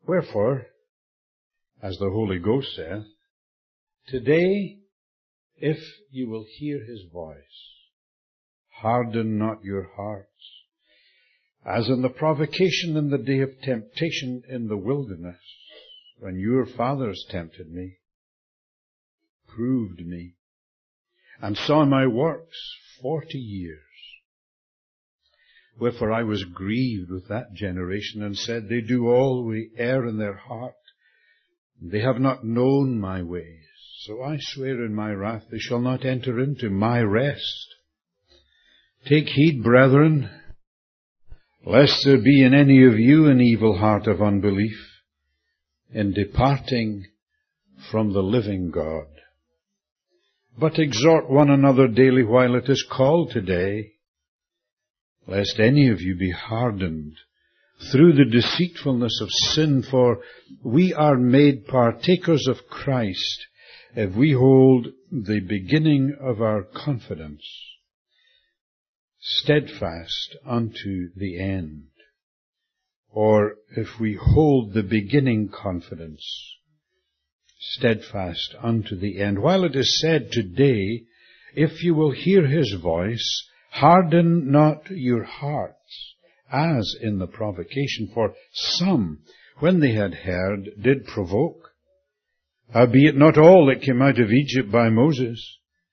Wherefore, as the Holy Ghost saith, today, if you will hear his voice, harden not your hearts, as in the provocation in the day of temptation in the wilderness, when your fathers tempted me, proved me, and saw my works 40 years. Wherefore I was grieved with that generation, and said, they do always err in their heart. They have not known my ways. So I swear in my wrath, they shall not enter into my rest. Take heed, brethren, lest there be in any of you an evil heart of unbelief, in departing from the living God. But exhort one another daily while it is called today, lest any of you be hardened through the deceitfulness of sin, for we are made partakers of Christ if we hold the beginning of our confidence steadfast unto the end. Or if we hold the beginning confidence steadfast unto the end. While it is said today, if you will hear his voice, harden not your hearts, as in the provocation. For some, when they had heard, did provoke. Howbeit not all that came out of Egypt by Moses.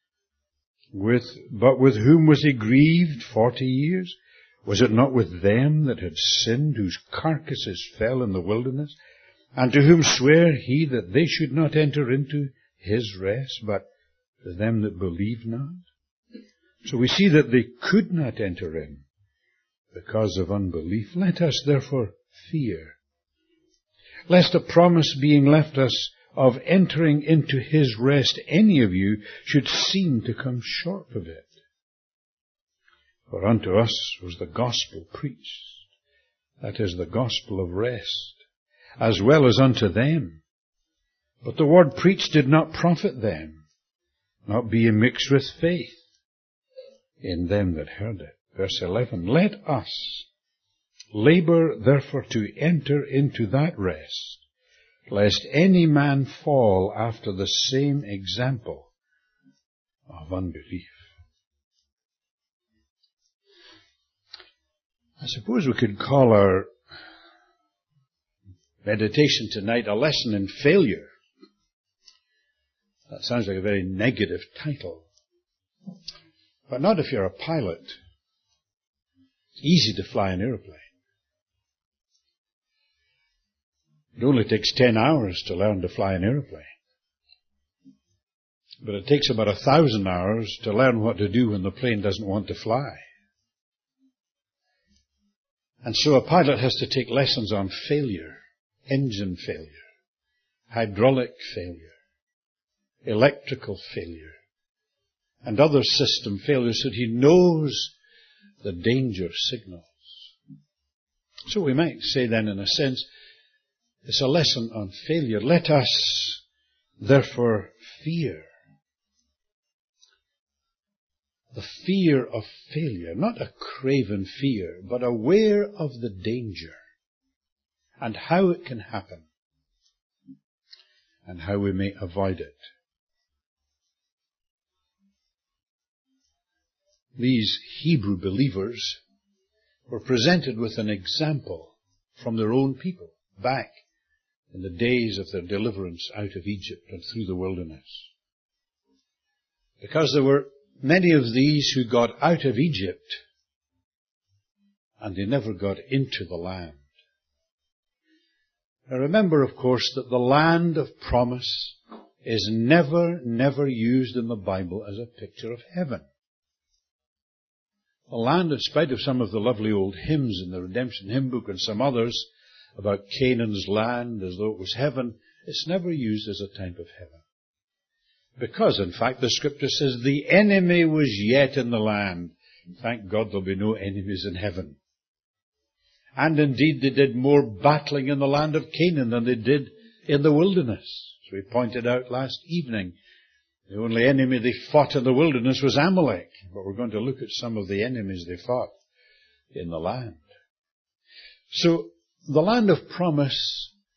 But with whom was he grieved 40 years? Was it not with them that had sinned, whose carcasses fell in the wilderness? And to whom sware he that they should not enter into his rest, but to them that believed not? So we see that they could not enter in because of unbelief. Let us therefore fear, lest a promise being left us of entering into his rest, any of you should seem to come short of it. For unto us was the gospel preached, that is, the gospel of rest, as well as unto them. But the word preached did not profit them, not being mixed with faith in them that heard it. Verse 11, let us labor therefore to enter into that rest, lest any man fall after the same example of unbelief. I suppose we could call our meditation tonight a lesson in failure. That sounds like a very negative title. But not if you're a pilot. It's easy to fly an airplane. It only takes 10 hours to learn to fly an airplane. But it takes about 1,000 hours to learn what to do when the plane doesn't want to fly. And so a pilot has to take lessons on failure, engine failure, hydraulic failure, electrical failure, and other system failures, so that he knows the danger signals. So we might say then, in a sense, it's a lesson on failure. Let us therefore fear. The fear of failure, not a craven fear, but aware of the danger and how it can happen and how we may avoid it. These Hebrew believers were presented with an example from their own people back in the days of their deliverance out of Egypt and through the wilderness. Because there were many of these who got out of Egypt and they never got into the land. Now remember, of course, that the land of promise is never used in the Bible as a picture of heaven. The land, in spite of some of the lovely old hymns in the Redemption Hymn Book and some others about Canaan's land as though it was heaven, it's never used as a type of heaven. Because, in fact, the Scripture says the enemy was yet in the land. Thank God there'll be no enemies in heaven. And indeed they did more battling in the land of Canaan than they did in the wilderness. As we pointed out last evening, the only enemy they fought in the wilderness was Amalek. But we're going to look at some of the enemies they fought in the land. So, the land of promise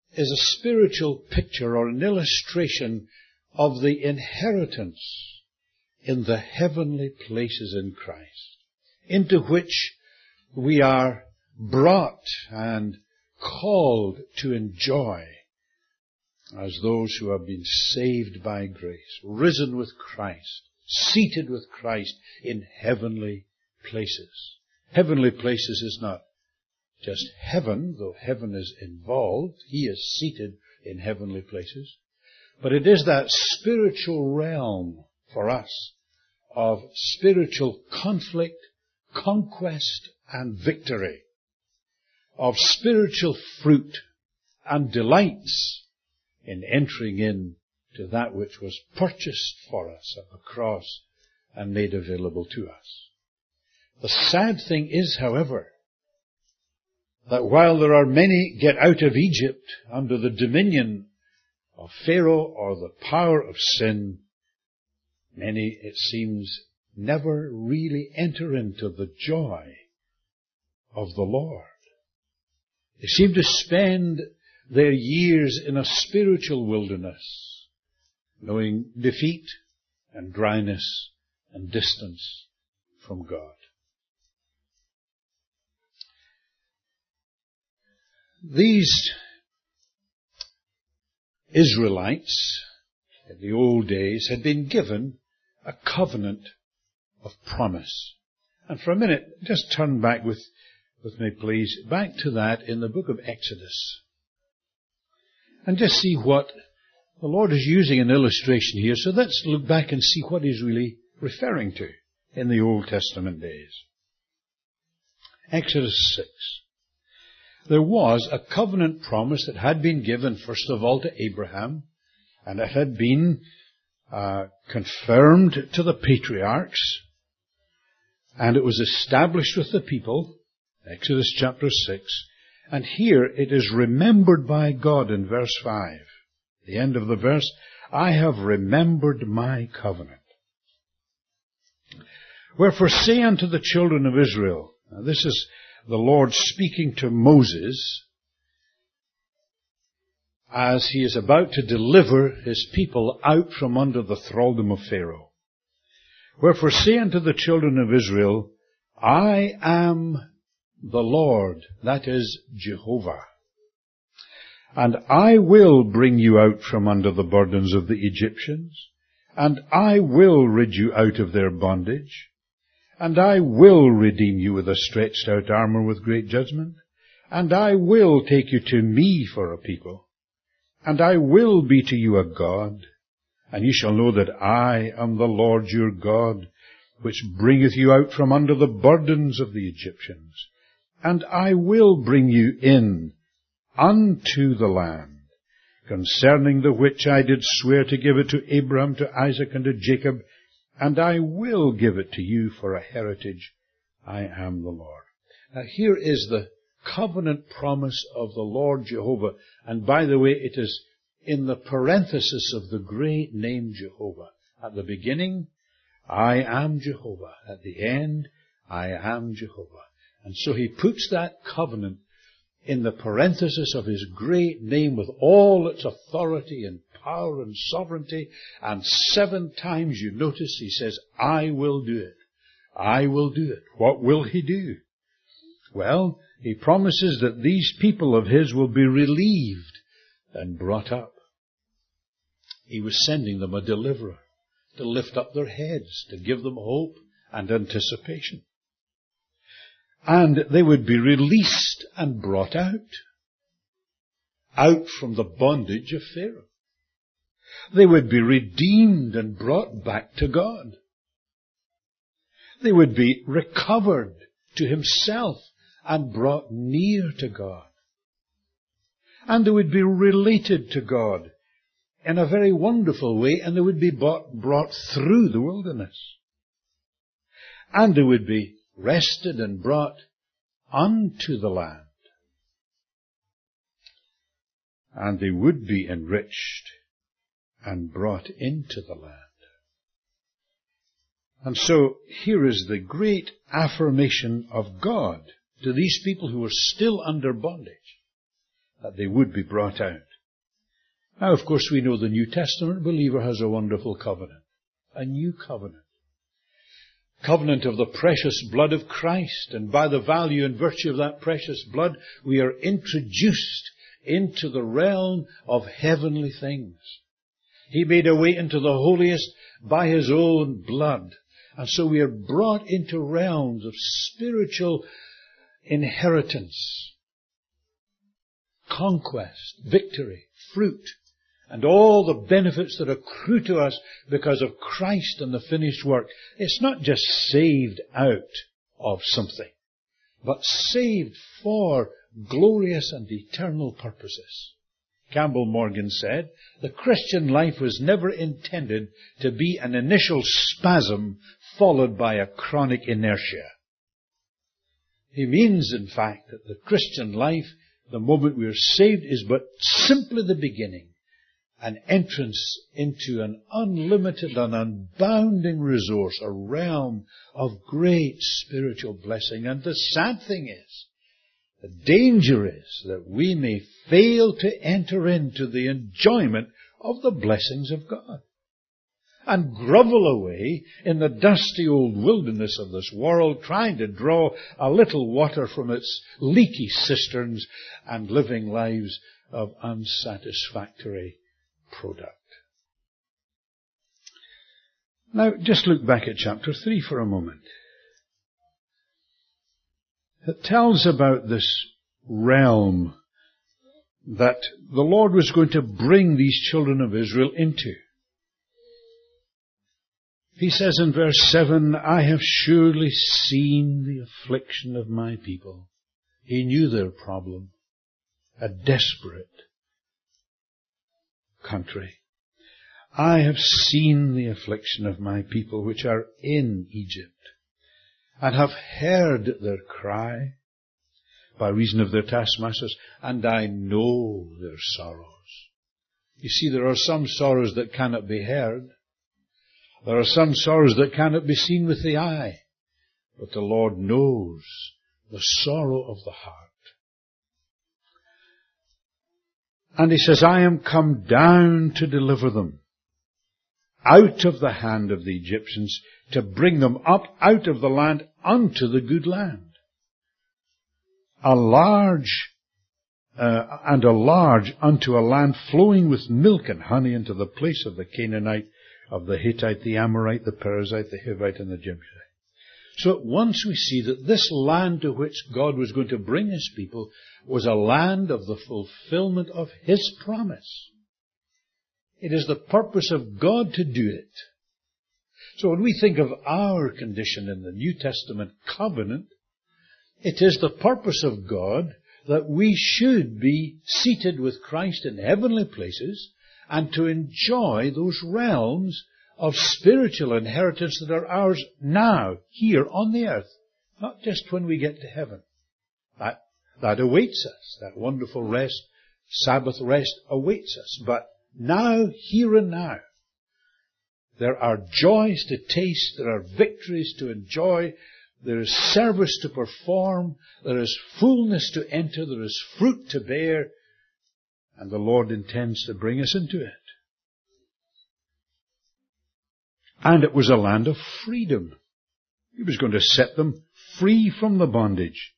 is a spiritual picture or an illustration of the inheritance in the heavenly places in Christ, into which we are brought and called to enjoy as those who have been saved by grace, risen with Christ, seated with Christ in heavenly places. Heavenly places is not just heaven, though heaven is involved. He is seated in heavenly places. But it is that spiritual realm for us of spiritual conflict, conquest, and victory, of spiritual fruit and delights in entering in to that which was purchased for us at the cross and made available to us. The sad thing is, however, that while there are many get out of Egypt under the dominion of Pharaoh or the power of sin, many, it seems, never really enter into the joy of the Lord. They seem to spend their years in a spiritual wilderness, knowing defeat and dryness and distance from God. These Israelites in the old days had been given a covenant of promise. And for a minute, just turn back with me, please, back to that in the book of Exodus. And just see what the Lord is using an illustration here. So let's look back and see what He's really referring to in the Old Testament days. Exodus 6. There was a covenant promise that had been given, first of all, to Abraham, and it had been confirmed to the patriarchs, and it was established with the people, Exodus chapter 6, and here it is remembered by God in verse 5. The end of the verse, I have remembered my covenant. Wherefore say unto the children of Israel, now this is the Lord speaking to Moses as he is about to deliver his people out from under the thraldom of Pharaoh. Wherefore say unto the children of Israel, I am the Lord, that is Jehovah. And I will bring you out from under the burdens of the Egyptians, and I will rid you out of their bondage, and I will redeem you with a stretched out arm with great judgment, and I will take you to me for a people, and I will be to you a God, and you shall know that I am the Lord your God, which bringeth you out from under the burdens of the Egyptians. And I will bring you in unto the land, concerning the which I did swear to give it to Abraham, to Isaac, and to Jacob, and I will give it to you for a heritage. I am the Lord. Now here is the covenant promise of the Lord Jehovah. And by the way, it is in the parenthesis of the great name Jehovah. At the beginning, I am Jehovah. At the end, I am Jehovah. And so he puts that covenant in the parenthesis of his great name with all its authority and power and sovereignty. And 7 times, you notice, he says, I will do it. I will do it. What will he do? Well, he promises that these people of his will be relieved and brought up. He was sending them a deliverer to lift up their heads, to give them hope and anticipation. And they would be released and brought out from the bondage of Pharaoh. They would be redeemed and brought back to God. They would be recovered to himself and brought near to God. And they would be related to God in a very wonderful way, and they would be brought through the wilderness. And they would be rested and brought unto the land. And they would be enriched and brought into the land. And so here is the great affirmation of God to these people who are still under bondage. that they would be brought out. Now, of course, we know the New Testament believer has a wonderful covenant, a new covenant. Covenant of the precious blood of Christ, and by the value and virtue of that precious blood, we are introduced into the realm of heavenly things. He made a way into the holiest by His own blood. And so we are brought into realms of spiritual inheritance, conquest, victory, fruit, and all the benefits that accrue to us because of Christ and the finished work. It's not just saved out of something, but saved for glorious and eternal purposes. Campbell Morgan said, the Christian life was never intended to be an initial spasm followed by a chronic inertia. He means, in fact, that the Christian life, the moment we are saved, is but simply the beginning, an entrance into an unlimited and unbounding resource, a realm of great spiritual blessing. And the sad thing is, the danger is that we may fail to enter into the enjoyment of the blessings of God and grovel away in the dusty old wilderness of this world, trying to draw a little water from its leaky cisterns and living lives of unsatisfactory product. Now, just look back at chapter 3 for a moment. It tells about this realm that the Lord was going to bring these children of Israel into. He says in verse 7, I have surely seen the affliction of my people. He knew their problem. A desperate country. I have seen the affliction of my people which are in Egypt, and have heard their cry by reason of their taskmasters, and I know their sorrows. You see, there are some sorrows that cannot be heard. There are some sorrows that cannot be seen with the eye. But the Lord knows the sorrow of the heart. And He says, I am come down to deliver them out of the hand of the Egyptians, to bring them up out of the land unto the good land. A large unto a land flowing with milk and honey, into the place of the Canaanite, of the Hittite, the Amorite, the Perizzite, the Hivite, and the Jebusite. So at once we see that this land to which God was going to bring His people was a land of the fulfillment of His promise. It is the purpose of God to do it. So when we think of our condition in the New Testament covenant, it is the purpose of God that we should be seated with Christ in heavenly places and to enjoy those realms of spiritual inheritance that are ours now, here on the earth, not just when we get to heaven. That awaits us. That wonderful rest, Sabbath rest awaits us. But now, here and now, there are joys to taste, there are victories to enjoy, there is service to perform, there is fullness to enter, there is fruit to bear, and the Lord intends to bring us into it. And it was a land of freedom. He was going to set them free from the bondage.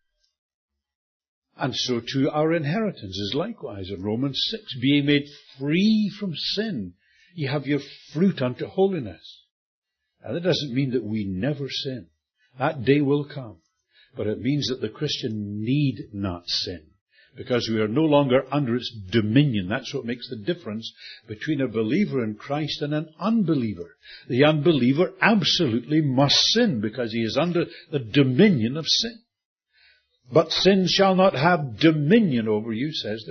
And so too our inheritance is likewise in Romans 6, being made free from sin. You have your fruit unto holiness. Now that doesn't mean that we never sin. That day will come. But it means that the Christian need not sin, because we are no longer under its dominion. That's what makes the difference between a believer in Christ and an unbeliever. The unbeliever absolutely must sin because he is under the dominion of sin. But sin shall not have dominion over you, says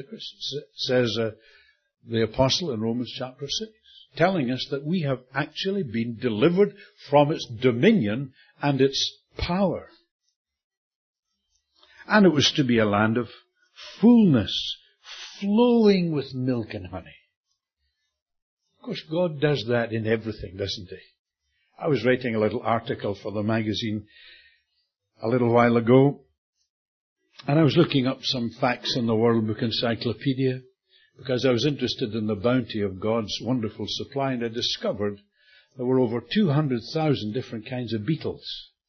the apostle in Romans chapter 6, telling us that we have actually been delivered from its dominion and its power. And it was to be a land of fullness, flowing with milk and honey. Of course, God does that in everything, doesn't He? I was writing a little article for the magazine a little while ago, And I was looking up some facts in the World Book Encyclopedia because I was interested in the bounty of God's wonderful supply, and I discovered there were over 200,000 different kinds of beetles.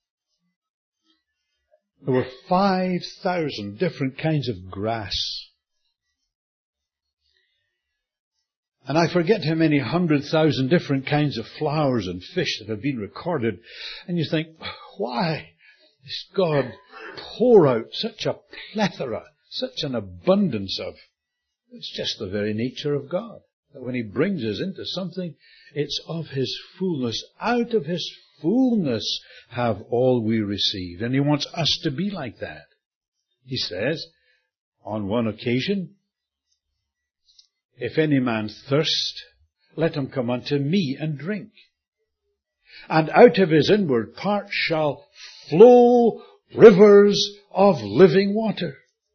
There were 5,000 different kinds of grass. And I forget how many 100,000 different kinds of flowers and fish that have been recorded. And you think, why does God pour out such a plethora, such an abundance of? It's just the very nature of God. That when He brings us into something, it's of His fullness. Out of His fullness have all we received. And He wants us to be like that. He says, on one occasion, if any man thirst, let him come unto me and drink. And out of his inward parts shall flow rivers of living water.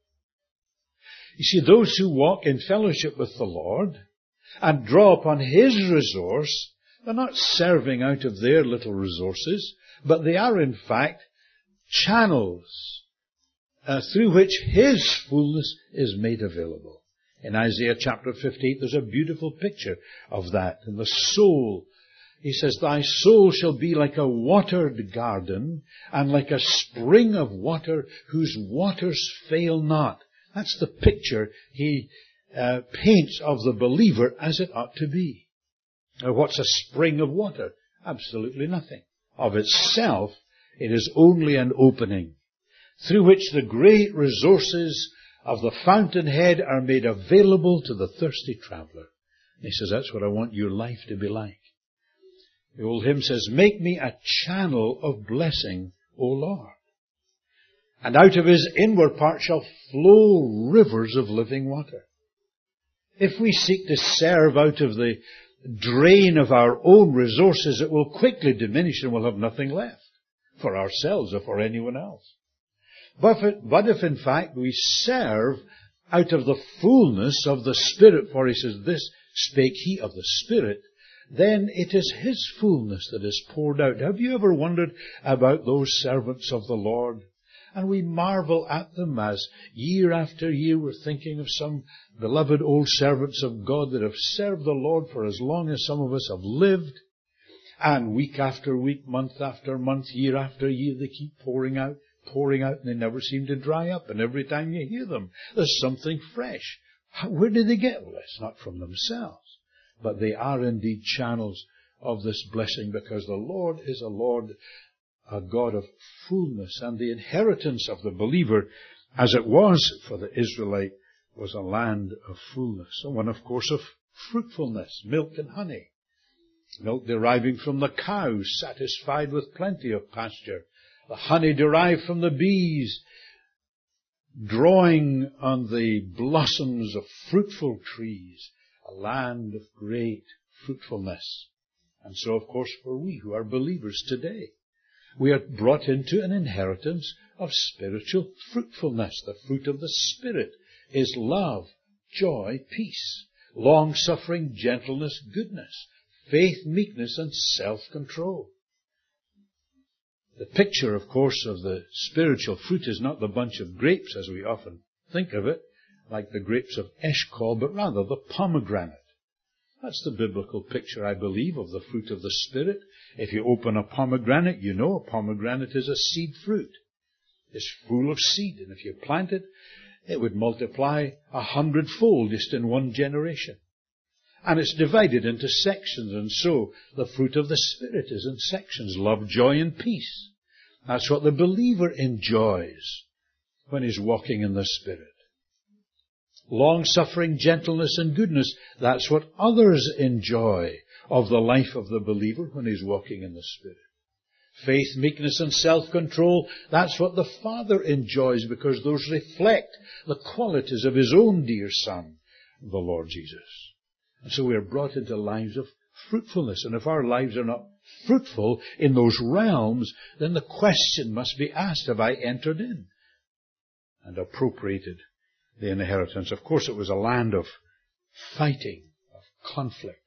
You see, those who walk in fellowship with the Lord and draw upon His resource, they're not serving out of their little resources, but they are in fact channels through which His fullness is made available. In Isaiah chapter 58, there's a beautiful picture of that. In the soul, He says, thy soul shall be like a watered garden and like a spring of water whose waters fail not. That's the picture He paints of the believer as it ought to be. Now, what's a spring of water? Absolutely nothing. Of itself, it is only an opening through which the great resources of the fountainhead are made available to the thirsty traveler. He says, that's what I want your life to be like. The old hymn says, make me a channel of blessing, O Lord. And out of His inward part shall flow rivers of living water. If we seek to serve out of the drain of our own resources, it will quickly diminish and we'll have nothing left for ourselves or for anyone else. But if in fact we serve out of the fullness of the Spirit, for He says, this spake He of the Spirit, then it is His fullness that is poured out. Have you ever wondered about those servants of the Lord? And we marvel at them as year after year we're thinking of some beloved old servants of God that have served the Lord for as long as some of us have lived. And week after week, month after month, year after year, they keep pouring out, and they never seem to dry up. And every time you hear them, there's something fresh. Where do they get? Well, it's not from themselves. But they are indeed channels of this blessing because the Lord is a God of fullness. And the inheritance of the believer, as it was for the Israelite, was a land of fullness. And one, of course, of fruitfulness, milk and honey. Milk deriving from the cows, satisfied with plenty of pasture. The honey derived from the bees, drawing on the blossoms of fruitful trees, a land of great fruitfulness. And so, of course, for we who are believers today, we are brought into an inheritance of spiritual fruitfulness. The fruit of the Spirit is love, joy, peace, long-suffering, gentleness, goodness, faith, meekness, and self-control. The picture, of course, of the spiritual fruit is not the bunch of grapes as we often think of it, like the grapes of Eshcol, but rather the pomegranate. That's the biblical picture, I believe, of the fruit of the Spirit. If you open a pomegranate, you know a pomegranate is a seed fruit. It's full of seed, and if you plant it, it would multiply 100-fold just in one generation. And it's divided into sections, and so the fruit of the Spirit is in sections. Love, joy, and peace. That's what the believer enjoys when he's walking in the Spirit. Long-suffering, gentleness, and goodness. That's what others enjoy of the life of the believer when he's walking in the Spirit. Faith, meekness, and self-control. That's what the Father enjoys because those reflect the qualities of His own dear Son, the Lord Jesus. And so we are brought into lives of fruitfulness. And if our lives are not fruitful in those realms, then the question must be asked, have I entered in and appropriated the inheritance? Of course, it was a land of fighting, of conflict.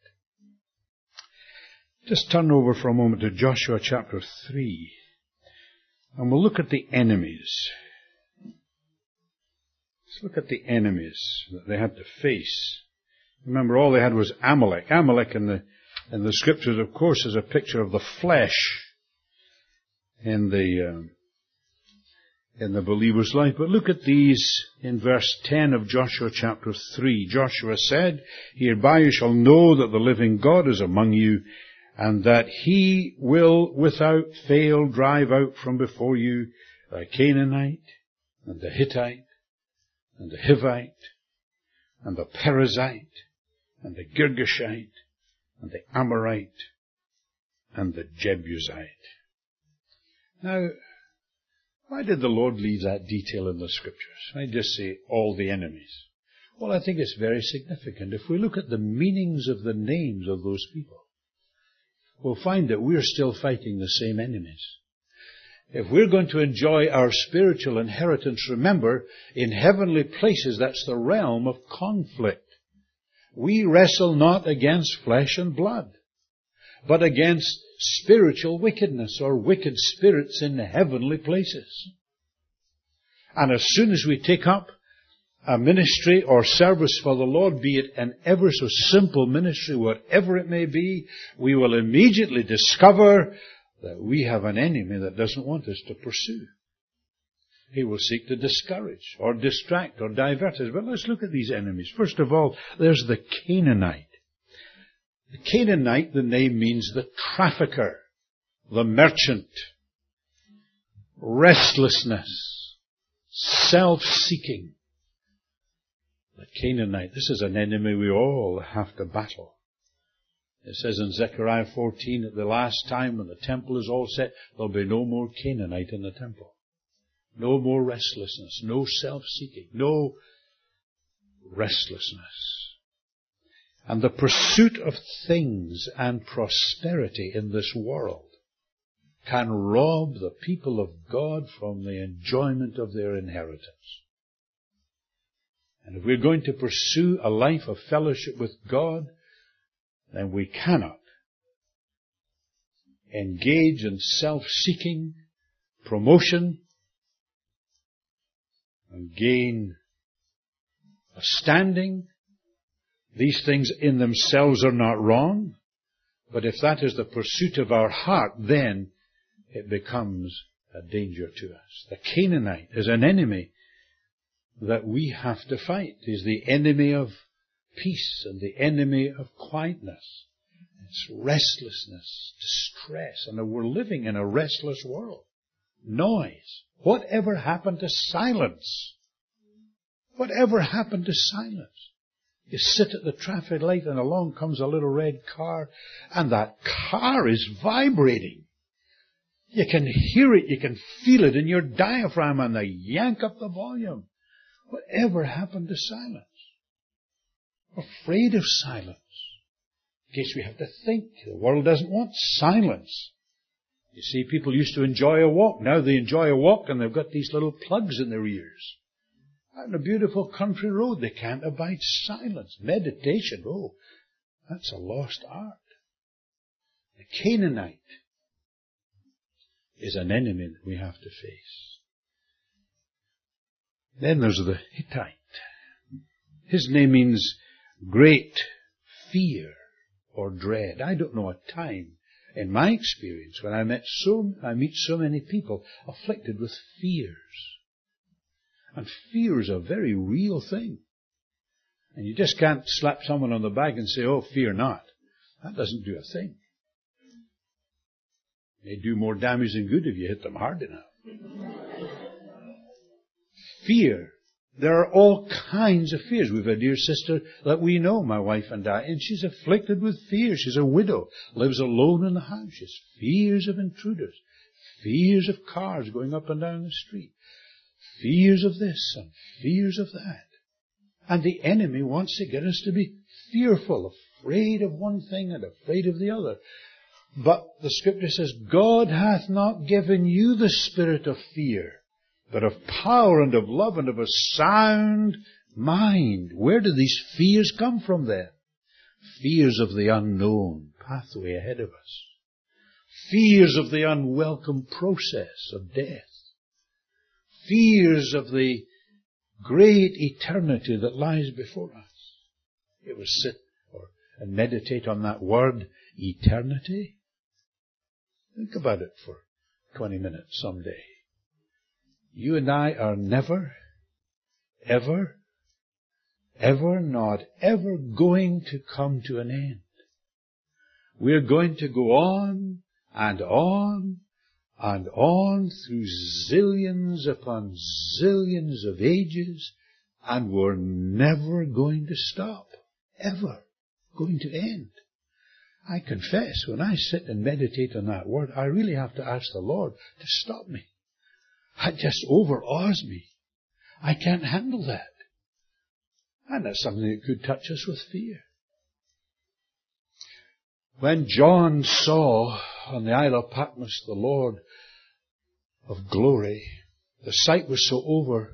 Just turn over for a moment to Joshua chapter 3. And we'll look at the enemies. Let's look at the enemies that they had to face. Remember, all they had was Amalek. Amalek in the Scriptures, of course, is a picture of the flesh in the believer's life. But look at these in verse 10 of Joshua chapter 3. Joshua said, "Hereby you shall know that the living God is among you, and that he will without fail drive out from before you the Canaanite, and the Hittite, and the Hivite, and the Perizzite, and the Girgashite, and the Amorite, and the Jebusite." Now, why did the Lord leave that detail in the Scriptures? I just say all the enemies. Well, I think it's very significant. If we look at the meanings of the names of those people, we'll find that we're still fighting the same enemies. If we're going to enjoy our spiritual inheritance, remember, in heavenly places, that's the realm of conflict. We wrestle not against flesh and blood, but against spiritual wickedness or wicked spirits in heavenly places. And as soon as we take up a ministry or service for the Lord, be it an ever so simple ministry, whatever it may be, we will immediately discover that we have an enemy that doesn't want us to pursue. He will seek to discourage or distract or divert us. But let's look at these enemies. First of all, there's the Canaanite. The Canaanite, the name means the trafficker, the merchant, restlessness, self-seeking. The Canaanite, this is an enemy we all have to battle. It says in Zechariah 14, at the last time when the temple is all set, there'll be no more Canaanite in the temple. No more restlessness, no self-seeking, no restlessness. And the pursuit of things and prosperity in this world can rob the people of God from the enjoyment of their inheritance. And if we're going to pursue a life of fellowship with God, then we cannot engage in self-seeking, promotion, and gain a standing. These things in themselves are not wrong, but if that is the pursuit of our heart, then it becomes a danger to us. The Canaanite is an enemy that we have to fight. He's the enemy of peace and the enemy of quietness. It's restlessness, distress, and we're living in a restless world. Noise. Whatever happened to silence? Whatever happened to silence? You sit at the traffic light and along comes a little red car, and that car is vibrating. You can hear it, you can feel it in your diaphragm, and they yank up the volume. Whatever happened to silence? We're afraid of silence. In case we have to think. The world doesn't want silence. You see, people used to enjoy a walk. Now they enjoy a walk and they've got these little plugs in their ears. Out on a beautiful country road, they can't abide silence. Meditation, oh, that's a lost art. The Canaanite is an enemy that we have to face. Then there's the Hittite. His name means great fear or dread. I don't know a time in my experience when I meet so many people afflicted with fears. And fear is a very real thing. And you just can't slap someone on the back and say, oh, fear not. That doesn't do a thing. They do more damage than good if you hit them hard enough. Fear. There are all kinds of fears. We've a dear sister that we know, my wife and I, and she's afflicted with fear. She's a widow, lives alone in the house. She has fears of intruders, fears of cars going up and down the street, fears of this and fears of that. And the enemy wants to get us to be fearful, afraid of one thing and afraid of the other. But the Scripture says, God hath not given you the spirit of fear, but of power and of love and of a sound mind. Where do these fears come from then? Fears of the unknown pathway ahead of us. Fears of the unwelcome process of death. Fears of the great eternity that lies before us. You ever sit and meditate on that word, eternity? Think about it for 20 minutes someday. You and I are never, ever, not ever going to come to an end. We're going to go on and on and on through zillions upon zillions of ages, and we're never going to stop. Ever going to end. I confess, when I sit and meditate on that word, I really have to ask the Lord to stop me. It just overawes me. I can't handle that. And that's something that could touch us with fear. When John saw on the Isle of Patmos the Lord of glory, the sight was so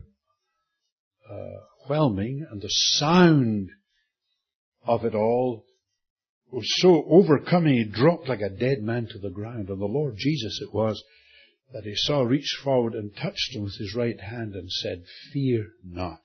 overwhelming, and the sound of it all was so overcoming, he dropped like a dead man to the ground. And the Lord Jesus it was that he saw reached forward and touched him with his right hand and said, "Fear not."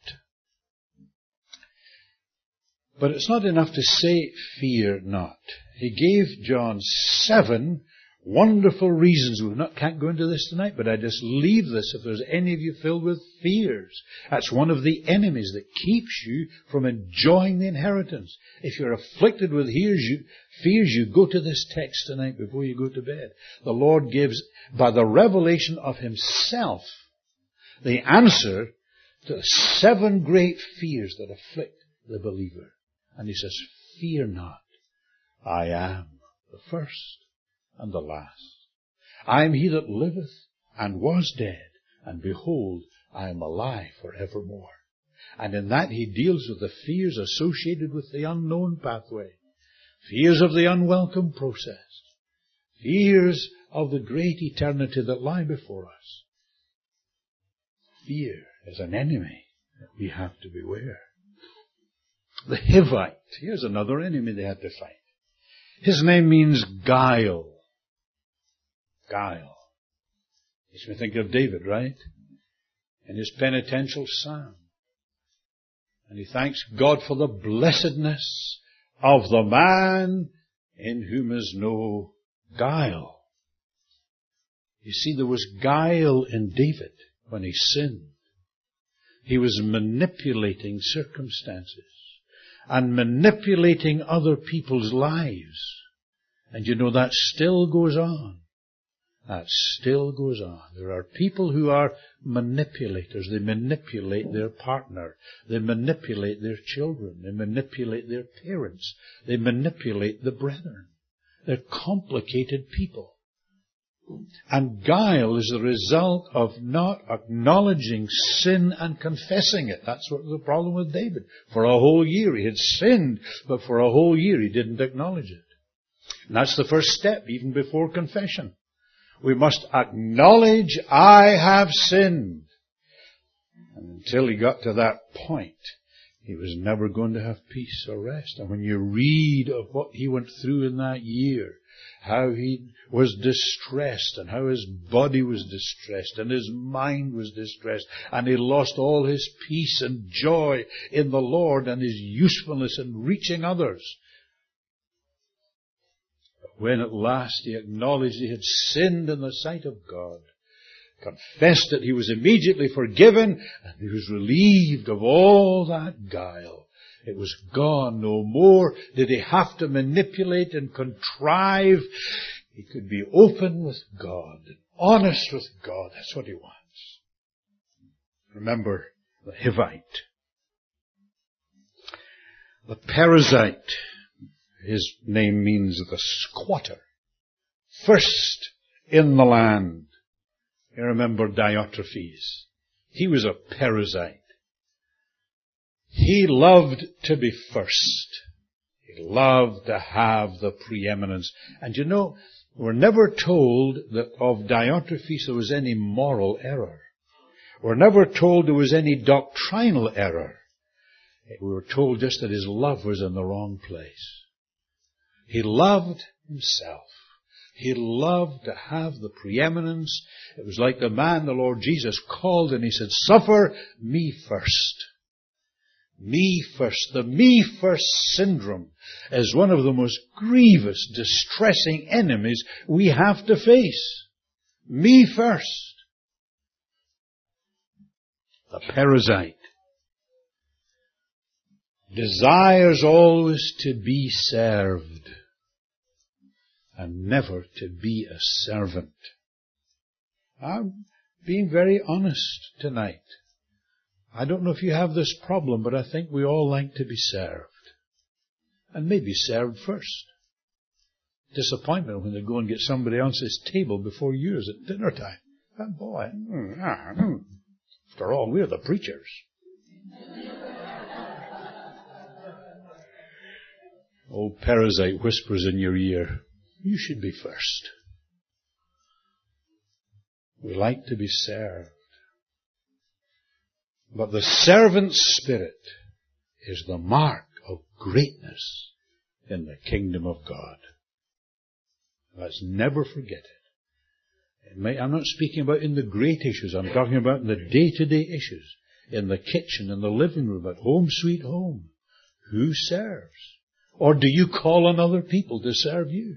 But it's not enough to say, "Fear not." He gave John 7 wonderful reasons. We can't go into this tonight, but I just leave this. If there's any of you filled with fears, that's one of the enemies that keeps you from enjoying the inheritance. If you're afflicted with fears, you go to this text tonight before you go to bed. The Lord gives, by the revelation of himself, the answer to the 7 great fears that afflict the believer. And he says, "Fear not. I am the first and the last. I am he that liveth and was dead, and behold, I am alive forevermore." And in that he deals with the fears associated with the unknown pathway, fears of the unwelcome process, fears of the great eternity that lie before us. Fear is an enemy that we have to beware. The Hivite, here's another enemy they had to fight. His name means guile. Guile. Makes me think of David, right? In his penitential psalm. And he thanks God for the blessedness of the man in whom is no guile. You see, there was guile in David when he sinned. He was manipulating circumstances and manipulating other people's lives. And you know, that still goes on. That still goes on. There are people who are manipulators. They manipulate their partner. They manipulate their children. They manipulate their parents. They manipulate the brethren. They're complicated people. And guile is the result of not acknowledging sin and confessing it. That's what the problem with David. For a whole year he had sinned, but for a whole year he didn't acknowledge it. And that's the first step, even before confession. We must acknowledge, "I have sinned." And until he got to that point, he was never going to have peace or rest. And when you read of what he went through in that year, how he was distressed, and how his body was distressed, and his mind was distressed, and he lost all his peace and joy in the Lord and his usefulness in reaching others. But when at last he acknowledged he had sinned in the sight of God, confessed it, he was immediately forgiven, and he was relieved of all that guile. It was gone. No more did he have to manipulate and contrive. He could be open with God, and honest with God. That's what he wants. Remember the Hivite. The Perizzite, his name means the squatter. First in the land. You remember Diotrephes. He was a Perizzite. He loved to be first. He loved to have the preeminence. And you know, we're never told that of Diotrephes there was any moral error. We're never told there was any doctrinal error. We were told just that his love was in the wrong place. He loved himself. He loved to have the preeminence. It was like the man the Lord Jesus called and he said, suffer me first. Me first. The me first syndrome is one of the most grievous, distressing enemies we have to face. Me first. The parasite desires always to be served and never to be a servant. I'm being very honest tonight. I don't know if you have this problem, but I think we all like to be served. And maybe served first. Disappointment when they go and get somebody else's table before yours at dinner time. Oh boy, after all, we're the preachers. Old parasite whispers in your ear, you should be first. We like to be served. But the servant spirit is the mark of greatness in the kingdom of God. Let's never forget it. I'm not speaking about in the great issues. I'm talking about in the day-to-day issues. In the kitchen, in the living room, at home sweet home. Who serves? Or do you call on other people to serve you?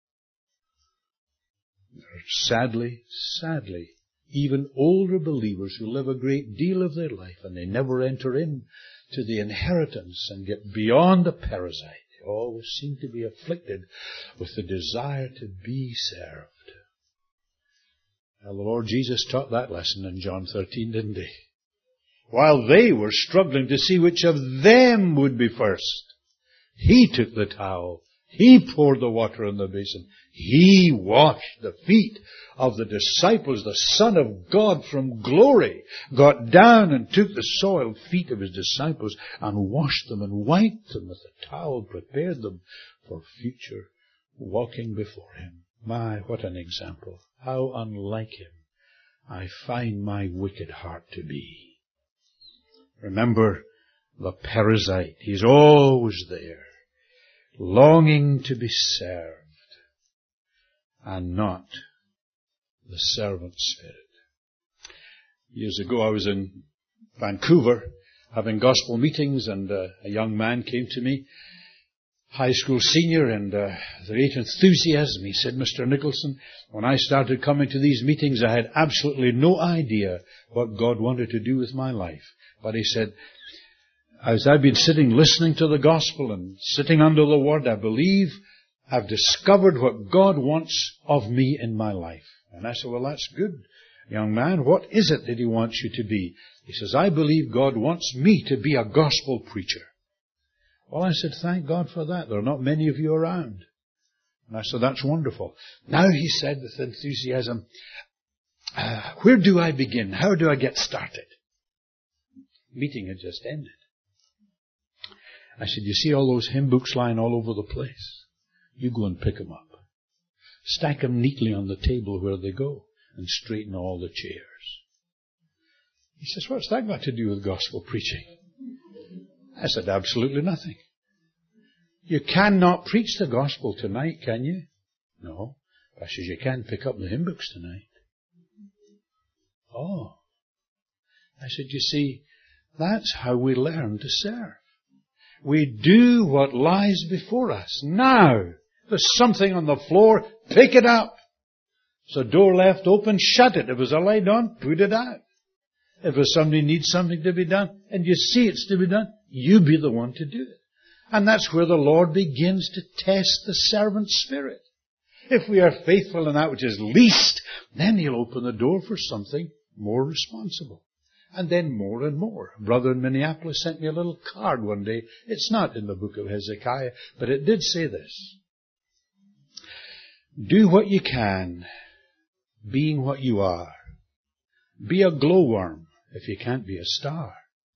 Sadly, even older believers who live a great deal of their life and they never enter into the inheritance and get beyond the parasite. They always seem to be afflicted with the desire to be served. Well, the Lord Jesus taught that lesson in John 13, didn't he? While they were struggling to see which of them would be first, he took the towel. He poured the water in the basin. He washed the feet of the disciples. The Son of God from glory got down and took the soiled feet of his disciples and washed them and wiped them with the towel, prepared them for future walking before him. My, what an example. How unlike him I find my wicked heart to be. Remember the parasite. He's always there, longing to be served, and not the servant spirit. Years ago I was in Vancouver having gospel meetings, and a young man came to me, high school senior, and great enthusiasm. He said, Mr. Nicholson, when I started coming to these meetings I had absolutely no idea what God wanted to do with my life. But he said, as I've been sitting listening to the gospel and sitting under the word, I believe I've discovered what God wants of me in my life. And I said, well, that's good, young man. What is it that he wants you to be? He says, I believe God wants me to be a gospel preacher. Well, I said, thank God for that. There are not many of you around. And I said, that's wonderful. Now, he said with enthusiasm, where do I begin? How do I get started? Meeting had just ended. I said, you see all those hymn books lying all over the place? You go and pick them up. Stack them neatly on the table where they go and straighten all the chairs. He says, what's that got to do with gospel preaching? I said, absolutely nothing. You cannot preach the gospel tonight, can you? No. I said, you can pick up the hymn books tonight. Oh. I said, you see, that's how we learn to serve. We do what lies before us. Now, there's something on the floor, pick it up. If a door left open, shut it. If there's a light on, put it out. If there's somebody needs something to be done, and you see it's to be done, you be the one to do it. And that's where the Lord begins to test the servant spirit. If we are faithful in that which is least, then He'll open the door for something more responsible. And then more and more. A brother in Minneapolis sent me a little card one day. It's not in the book of Hezekiah, but it did say this. Do what you can, being what you are. Be a glowworm if you can't be a star.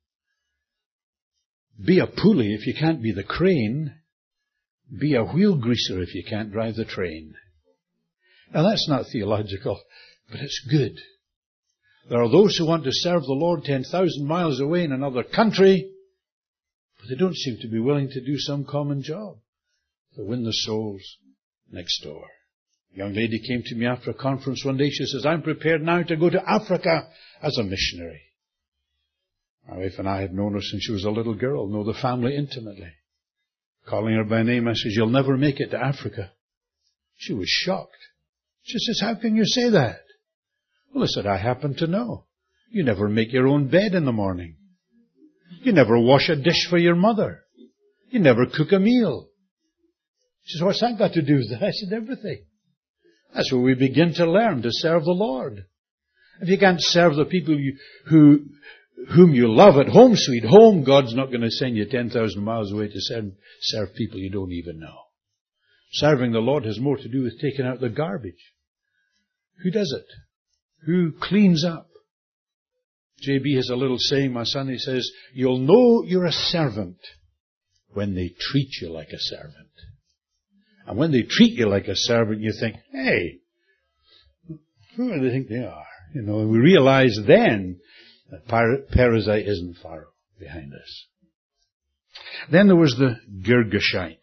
Be a pulley if you can't be the crane. Be a wheel greaser if you can't drive the train. Now that's not theological, but it's good. There are those who want to serve the Lord 10,000 miles away in another country, but they don't seem to be willing to do some common job to win the souls next door. A young lady came to me after a conference one day. She says, I'm prepared now to go to Africa as a missionary. My wife and I had known her since she was a little girl, know the family intimately. Calling her by name, I said, you'll never make it to Africa. She was shocked. She says, how can you say that? Well, I said, I happen to know. You never make your own bed in the morning. You never wash a dish for your mother. You never cook a meal. She says, what's that got to do with that? I said, everything. That's where we begin to learn to serve the Lord. If you can't serve the people whom you love at home, sweet home, God's not going to send you 10,000 miles away to serve people you don't even know. Serving the Lord has more to do with taking out the garbage. Who does it? Who cleans up? JB has a little saying, my son, he says, you'll know you're a servant when they treat you like a servant. And when they treat you like a servant, you think, hey, who do they think they are? You know, and we realize then that Perizzite isn't far behind us. Then there was the Girgashite.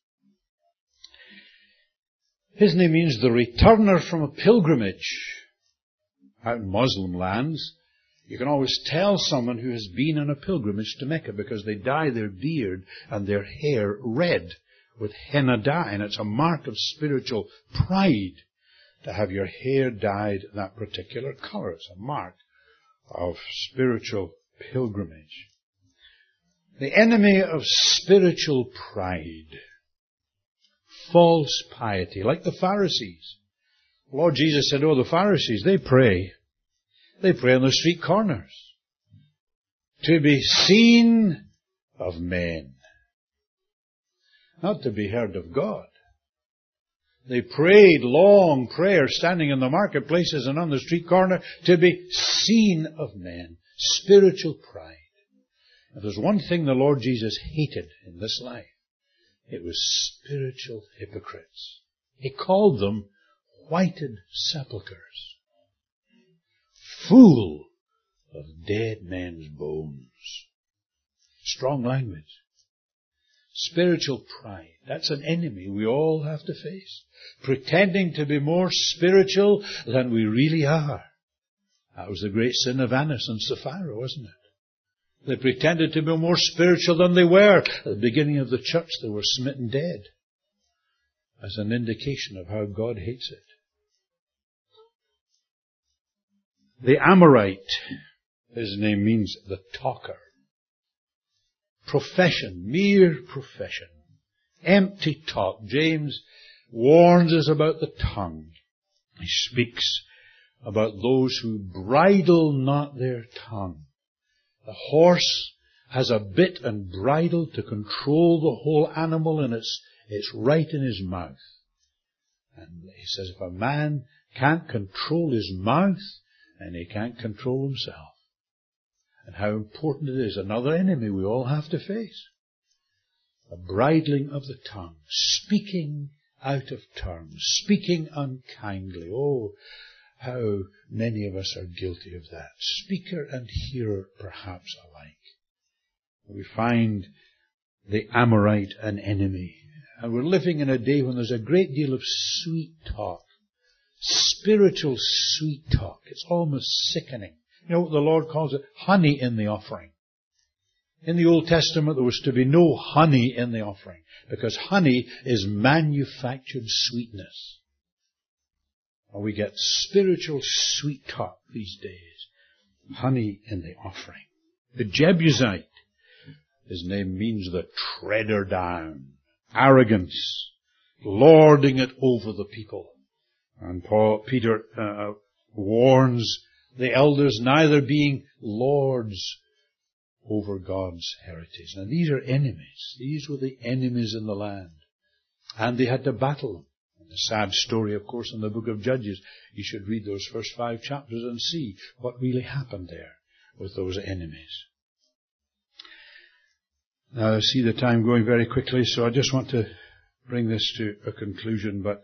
His name means the returner from a pilgrimage. Out in Muslim lands, you can always tell someone who has been on a pilgrimage to Mecca because they dye their beard and their hair red with henna dye, and it's a mark of spiritual pride to have your hair dyed that particular color. It's a mark of spiritual pilgrimage. The enemy of spiritual pride. False piety, like the Pharisees. Lord Jesus said, the Pharisees, they pray. They pray on the street corners to be seen of men, not to be heard of God. They prayed long prayers standing in the marketplaces and on the street corner to be seen of men. Spiritual pride. If there's one thing the Lord Jesus hated in this life, it was spiritual hypocrites. He called them whited sepulchres, full of dead men's bones. Strong language. Spiritual pride. That's an enemy we all have to face. Pretending to be more spiritual than we really are. That was the great sin of Annas and Sapphira, wasn't it? They pretended to be more spiritual than they were. At the beginning of the church, they were smitten dead. As an indication of how God hates it. The Amorite, his name means the talker. Profession, mere profession. Empty talk. James warns us about the tongue. He speaks about those who bridle not their tongue. The horse has a bit and bridle to control the whole animal, and it's right in his mouth. And he says if a man can't control his mouth, then he can't control himself. And how important it is. Another enemy we all have to face. The bridling of the tongue. Speaking out of turn. Speaking unkindly. Oh, how many of us are guilty of that. Speaker and hearer perhaps alike. We find the Amorite an enemy. And we're living in a day when there's a great deal of sweet talk. Spiritual sweet talk. It's almost sickening. You know what the Lord calls it? Honey in the offering. In the Old Testament, there was to be no honey in the offering, because honey is manufactured sweetness. And we get spiritual sweet talk these days. Honey in the offering. The Jebusite, his name means the treader down. Arrogance. Lording it over the people. And Peter warns the elders neither being lords over God's heritage. Now these are enemies. These were the enemies in the land. And they had to battle them. And the sad story, of course, in the book of Judges. You should read those first 5 chapters and see what really happened there with those enemies. Now I see the time going very quickly, so I just want to bring this to a conclusion. But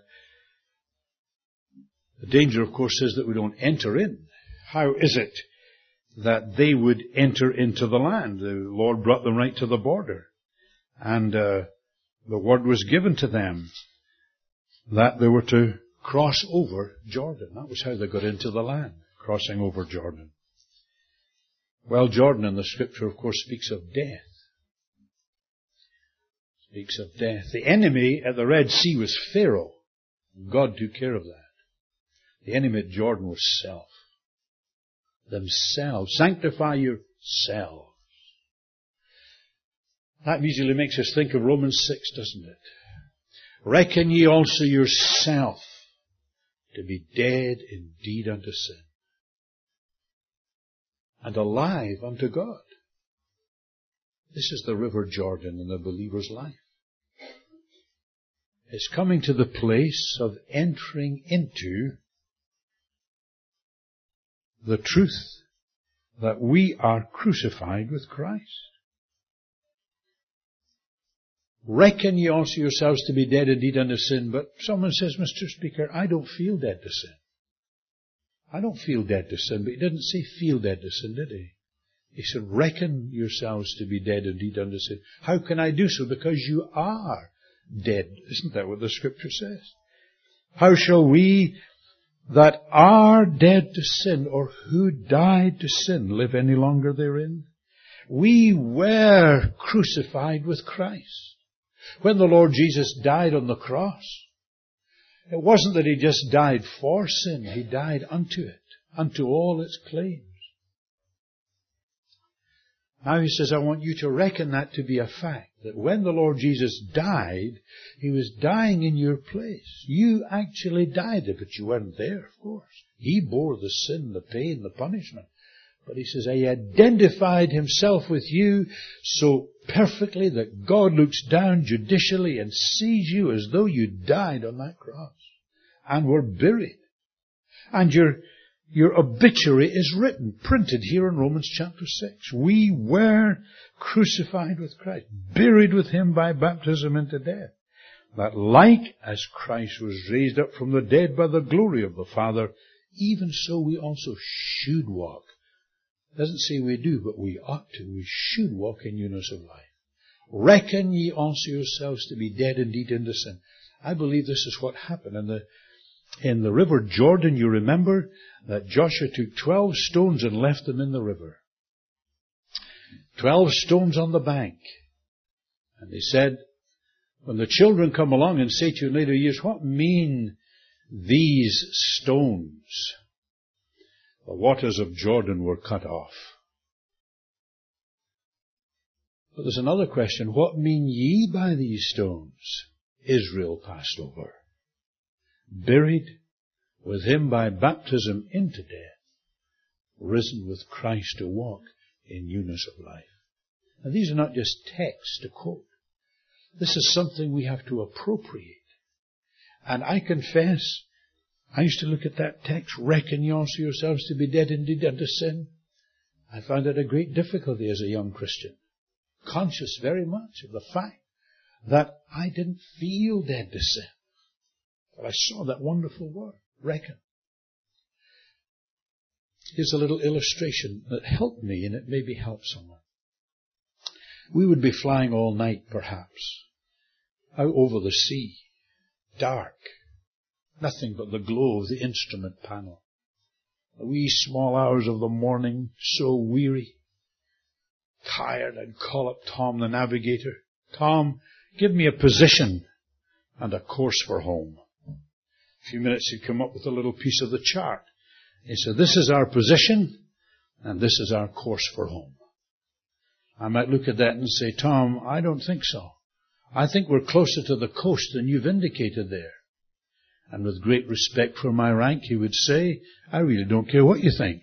the danger, of course, is that we don't enter in. How is it that they would enter into the land? The Lord brought them right to the border. And the word was given to them that they were to cross over Jordan. That was how they got into the land, crossing over Jordan. Well, Jordan in the Scripture, of course, speaks of death. Speaks of death. The enemy at the Red Sea was Pharaoh. God took care of that. The enemy at Jordan was self. Themselves. Sanctify yourselves. That usually makes us think of Romans 6, doesn't it? Reckon ye also yourself to be dead indeed unto sin, and alive unto God. This is the river Jordan in the believer's life. It's coming to the place of entering into the truth that we are crucified with Christ. Reckon ye also yourselves to be dead indeed unto sin. But someone says, Mr. Speaker, I don't feel dead to sin. I don't feel dead to sin. But he didn't say feel dead to sin, did he? He said, reckon yourselves to be dead indeed unto sin. How can I do so? Because you are dead. Isn't that what the Scripture says? How shall we that are dead to sin, or who died to sin, live any longer therein? We were crucified with Christ. When the Lord Jesus died on the cross, it wasn't that He just died for sin. He died unto it, unto all its claims. Now He says, I want you to reckon that to be a fact, that when the Lord Jesus died, He was dying in your place. You actually died, but you weren't there, of course. He bore the sin, the pain, the punishment. But He says, He identified Himself with you so perfectly that God looks down judicially and sees you as though you died on that cross and were buried. And your obituary is written, printed here in Romans chapter 6. We were crucified with Christ, buried with Him by baptism into death, that like as Christ was raised up from the dead by the glory of the Father, even so we also should walk. It doesn't say we do, but we ought to. We should walk in newness of life. Reckon ye also yourselves to be dead indeed unto sin. I believe this is what happened. In the river Jordan, you remember that Joshua took 12 stones and left them in the river. 12 stones on the bank. And he said, when the children come along and say to you in later years, what mean these stones? The waters of Jordan were cut off. But there's another question. What mean ye by these stones? Israel passed over, buried with Him by baptism into death, risen with Christ to walk in newness of life. Now these are not just texts to quote. This is something we have to appropriate. And I confess, I used to look at that text, reckon ye also yourselves to be dead indeed unto sin. I found it a great difficulty as a young Christian, conscious very much of the fact that I didn't feel dead to sin. But I saw that wonderful word, reckon. Here's a little illustration that helped me, and it maybe helped someone. We would be flying all night, perhaps, out over the sea, dark. Nothing but the glow of the instrument panel. The wee small hours of the morning, so weary, tired, I'd call up Tom, the navigator. Tom, give me a position and a course for home. A few minutes he'd come up with a little piece of the chart. He said, this is our position and this is our course for home. I might look at that and say, Tom, I don't think so. I think we're closer to the coast than you've indicated there. And with great respect for my rank, he would say, I really don't care what you think.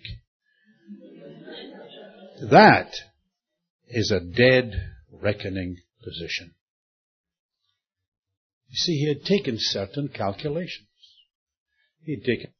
That is a dead reckoning position. You see, he had taken certain calculations. He had taken